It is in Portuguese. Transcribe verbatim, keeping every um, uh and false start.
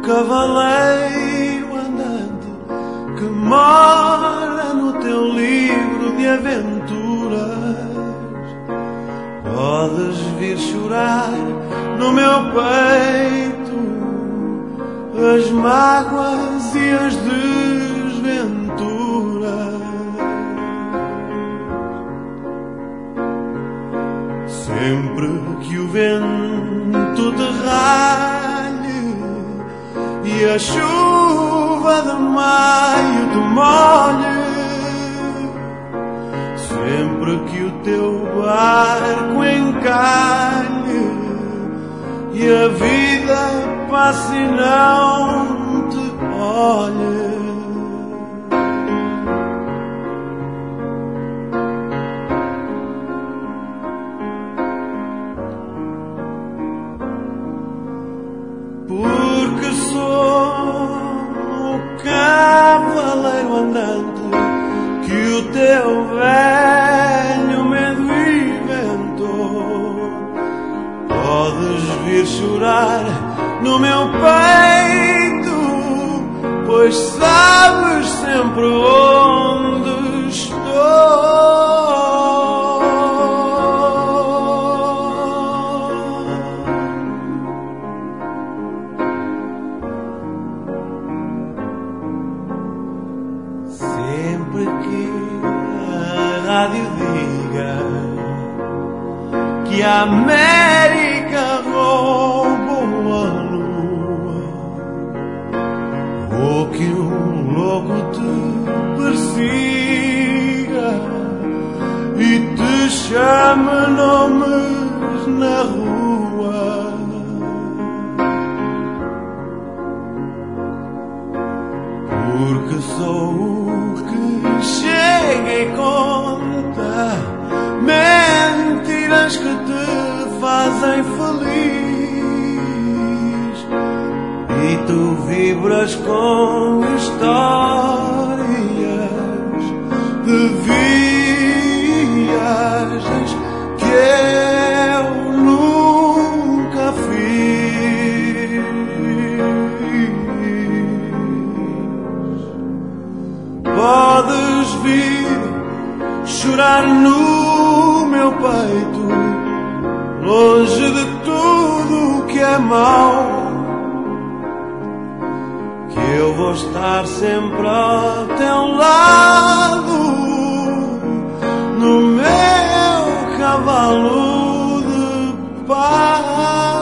cavaleiro andante que mora no teu livro de aventuras. Podes vir chorar no meu peito as mágoas e as desventuras. Sempre que o vento te ralhe e a chuva de maio te molhe, sempre que o teu barco encalhe e a vida passe e não te olhe, porque sou o cavaleiro andante que o teu velho medo inventou. Podes vir chorar no meu peito, pois sabes sempre onde estou. Sempre que a rádio diga que a América roubou a lua, ou que um louco te persiga e te chame nomes na rua, porque sou o que chega e conta mentiras que te fazem feliz, e tu vibras com histórias de viagens que eu nunca fiz. Podes vir chorar no meu peito, longe de tudo que é mau, que eu vou estar sempre ao teu lado, no meu cavalo de paz.